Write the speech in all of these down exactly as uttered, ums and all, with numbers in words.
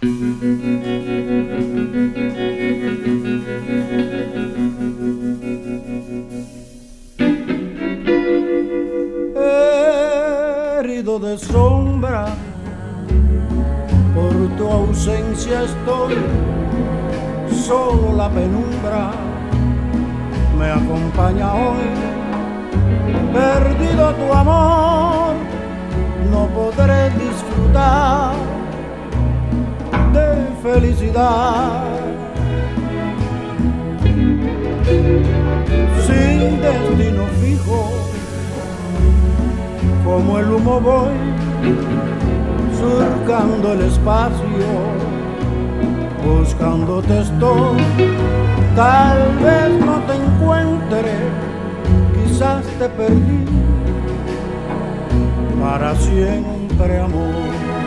Herido de sombra, por tu ausencia estoy, solo la penumbra me acompaña hoy. Perdido tu amor, no podré disfrutar de felicidad. Sin destino fijo, como el humo voy surcando el espacio, buscándote estoy. Tal vez no te encuentre, quizás te perdí para siempre, amor.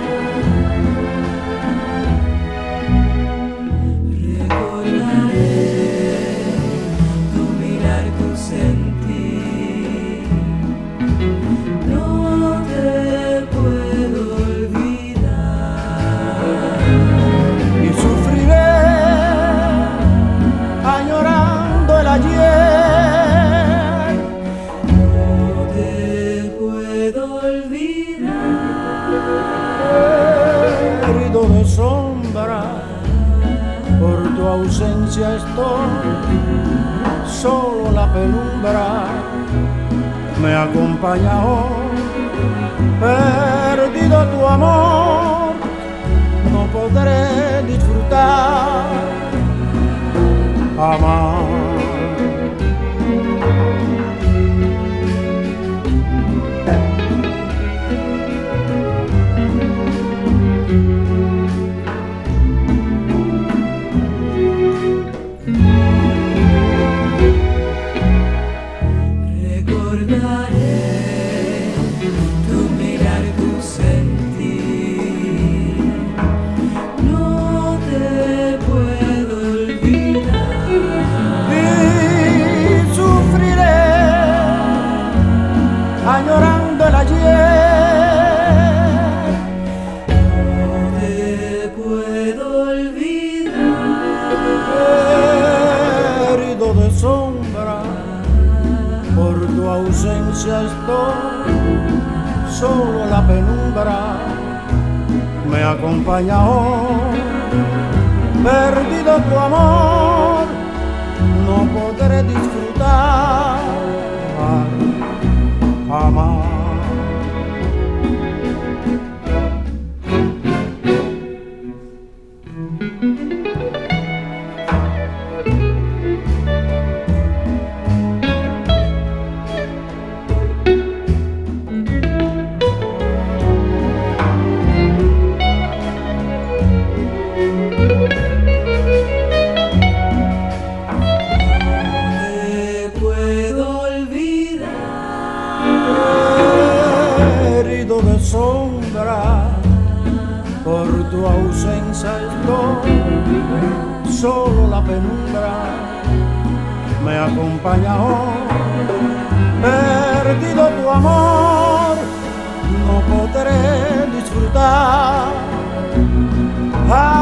Herido de sombra, por tu ausencia estoy, solo la penumbra me acompaña hoy. Perdido tu amor, no podré disfrutar, amar. Añorando el ayer, no te puedo olvidar. Herido de sombra, por tu ausencia estoy, solo la penumbra me acompaña hoy. Perdido tu amor, no podré disfrutar, amar. Herido de sombra, por tu ausencia estoy, solo la penumbra me acompaña hoy. Perdido tu amor, no podré disfrutar.